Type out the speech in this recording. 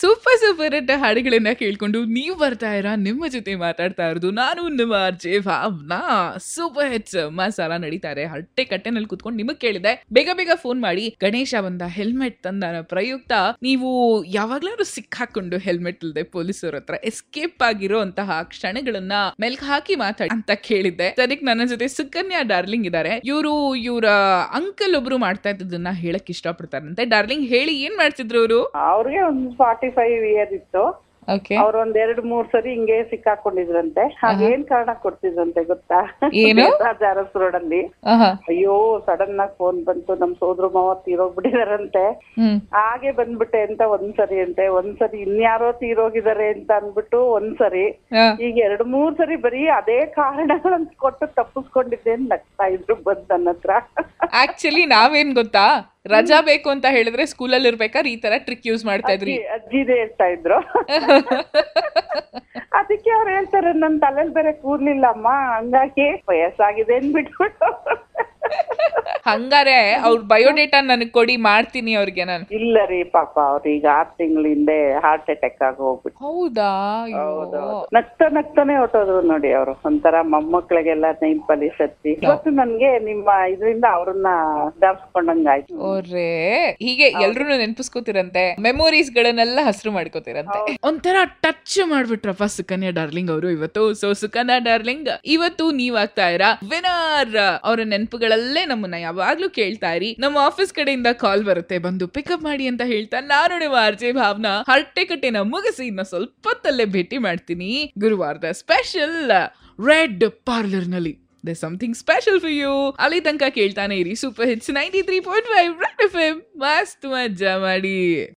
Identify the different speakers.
Speaker 1: Super super ಅಂತ ಹಾಡುಗಳನ್ನ ಕೇಳ್ಕೊಂಡು ನೀವು ಬರ್ತಾ ಇರಾ ನಿಮ್ಮ ಜೊತೆ ಮಾತಾಡ್ತಾ ಇರೋದು ನಾನು ನಿಮ್ಮ RJ Bhavana. Super hits masala ನಡೀತಾರೆ ಹರಟೆ ಕಟ್ಟೆನಲ್ಲಿ ಕುತ್ಕೊಂಡು ನಿಮಗ್ ಕೇಳಿದೆ ಬೇಗ ಬೇಗ ಫೋನ್ ಮಾಡಿ ಗಣೇಶ ಬಂದ ಹೆಲ್ಮೆಟ್ ತಂದ ಪ್ರಯುಕ್ತ ನೀವು ಯಾವಾಗ್ಲಾದ್ರು ಸಿಕ್ಕಾಕೊಂಡು ಹೆಲ್ಮೆಟ್ ಇಲ್ಲದೆ ಪೊಲೀಸರ ಹತ್ರ ಎಸ್ಕೇಪ್ ಆಗಿರೋ ಅಂತಹ ಕ್ಷಣಗಳನ್ನ ಮೆಲ್ಕ್ ಹಾಕಿ ಮಾತಾಡಿ ಅಂತ ಕೇಳಿದ್ದೆ. ಅದಕ್ಕೆ ನನ್ನ ಜೊತೆ ಸುಕನ್ಯಾ ಡಾರ್ಲಿಂಗ್ ಇದಾರೆ. ಇವರ ಅಂಕಲ್ ಒಬ್ರು ಮಾಡ್ತಾ ಇದ್ದದನ್ನ ಹೇಳಕ್ ಇಷ್ಟಪಡ್ತಾರಂತೆ. ಡಾರ್ಲಿಂಗ್ ಹೇಳಿ ಏನ್ ಮಾಡ್ತಿದ್ರು ಅವರು?
Speaker 2: ಅವ್ರಿಗೆ ಒಂದು 45 ಇಯರ್ ಇತ್ತು. ಅವ್ರ ಒಂದ್ 2-3 ಸರಿ ಹಿಂಗೆ ಸಿಕ್ಕಾಕೊಂಡಿದ್ರಂತೆ. ಅದೇನ್ ಕಾರಣ ಕೊಡ್ತಿದ್ರಂತೆ ಗೊತ್ತಾ? ರಾಜಾರಸ್ ರೋಡ್ ಅಲ್ಲಿ ಅಯ್ಯೋ ಸಡನ್ ಆಗಿ ಫೋನ್ ಬಂತು, ನಮ್ ಸೋದ್ರ ಮಾವ ತೀರೋಗ್ಬಿಟ್ಟಿದಾರಂತೆ, ಹಾಗೆ ಬಂದ್ಬಿಟ್ಟೆ ಅಂತ ಒಂದ್ಸರಿ ಇನ್ಯಾರೋ ತೀರೋಗಿದ್ದಾರೆ ಅಂತ ಅನ್ಬಿಟ್ಟು ಒಂದ್ಸರಿ, ಈಗ 2-3 ಸರಿ ಬರೀ ಅದೇ ಕಾರಣಗಳನ್ನ ಕೊಟ್ಟು ತಪ್ಪಿಸ್ಕೊಂಡಿದ್ದೆ ಅಂತ ನಗ್ತಾ ಇದ್ರು ಬಂದ್ ನನ್ನ ಹತ್ರ.
Speaker 1: ಆಕ್ಚುಲಿ ನಾವೇನ್ ಗೊತ್ತಾ, ರಜಾ ಬೇಕು ಅಂತ ಹೇಳಿದ್ರೆ ಸ್ಕೂಲಲ್ಲಿ ಇರ್ಬೇಕಾದ್ರೆ ಈ ತರ ಟ್ರಿಕ್ ಯೂಸ್ ಮಾಡ್ತಾ ಇದ್ರಿ.
Speaker 2: ಅಜ್ಜಿದೇ ಹೇಳ್ತಾ ಇದ್ರು. ಅದಕ್ಕೆ ಅವ್ರು ಹೇಳ್ತಾರೆ ನನ್ ತಲೆಯಲ್ಲಿ ಬೇರೆ ಕೂರ್ಲಿಲ್ಲ ಅಮ್ಮ, ಹಂಗಾಗಿ ವಯಸ್ಸಾಗಿದೆ ಅಂದ್ಬಿಟ್ಬಿಟ್ಟು.
Speaker 1: ಹಂಗಾರೆ ಅವ್ರ ಬಯೋಡೇಟಾ ನನಗ್ ಕೊಡಿ, ಮಾಡ್ತೀನಿ ಅವ್ರಿಗೆ ನಾನು.
Speaker 2: ಇಲ್ಲ ರೀ ಪಾಪ ಅವ್ರೀಗ 6 ತಿಂಗಳ ಹಿಂದೆ ಹಾರ್ಟ್ ಅಟ್ಯಾಕ್ ಆಗಿ ಹೋಗ್ಬಿಟ್ಟು.
Speaker 1: ಹೌದಾ?
Speaker 2: ನಗ್ತಾನೆ ಹೊಟ್ಟೋದ್ರು ನೋಡಿ ಅವರು. ಒಂಥರ ಮೊಮ್ಮಕ್ಳಿಗೆಲ್ಲ ನೈಂಪಲ್ಲಿ ಸತ್ತಿ. ಇವತ್ತು ನನ್ಗೆ ನಿಮ್ಮ ಇದರಿಂದ ಅವ್ರನ್ನ ದಾಪ್ಸ್ಕೊಂಡಂಗಾಯ್ತು.
Speaker 1: ಅವ್ರೇ ಹೀಗೆ ಎಲ್ರು ನೆನ್ಪಿಸ್ಕೋತಿರಂತೆ, ಮೆಮೊರೀಸ್ ಗಳನ್ನೆಲ್ಲ ಹಸಿರು ಮಾಡ್ಕೋತಿರಂತೆ. ಒಂಥರ ಟಚ್ ಮಾಡ್ಬಿಟ್ರಪ್ಪ ಸುಕನ್ಯಾ ಡಾರ್ಲಿಂಗ್ ಅವರು ಇವತ್ತು. ಸೊ ಸುಕನ್ಯಾ ಡಾರ್ಲಿಂಗ್ ಇವತ್ತು ನೀವ್ ಆಗ್ತಾ ಇರಾ ವಿನರ್. ಅವರ ನೆನಪುಗಳಲ್ಲೇ ನಮ್ಮನ್ನ ಯಾವಾಗ್ಲೂ ಕೇಳ್ತಾ ಇರಿ. ನಮ್ಮ ಆಫೀಸ್ ಕಡೆಯಿಂದ ಕಾಲ್ ಬರುತ್ತೆ, ಬಂದು ಪಿಕಪ್ ಮಾಡಿ ಅಂತ ಹೇಳ್ತಾ ನಾನು ನಿಮ್ಮ ಆರ್ಜೆ ಭಾವನಾ ಹರಟೆ ಕಟ್ಟೆನ ಮುಗಿಸಿ ಇನ್ನ ಸ್ವಲ್ಪ ಹೊತ್ತಲ್ಲೇ ಭೇಟಿ ಮಾಡ್ತೀನಿ ಗುರುವಾರದ ಸ್ಪೆಷಲ್ ರೆಡ್ ಪಾರ್ಲರ್ ನಲ್ಲಿ. There's something special for you. ಅಲ್ಲಿ ತನಕ ಕೇಳ್ತಾನೆ ಇರಿ ಸೂಪರ್ ಹಿಟ್ಸ್ 93.5 ರೆಡ್ ಎಫ್ಎಂ. ಮಸ್ತ್ ಮಜಾ ಮಾಡಿ.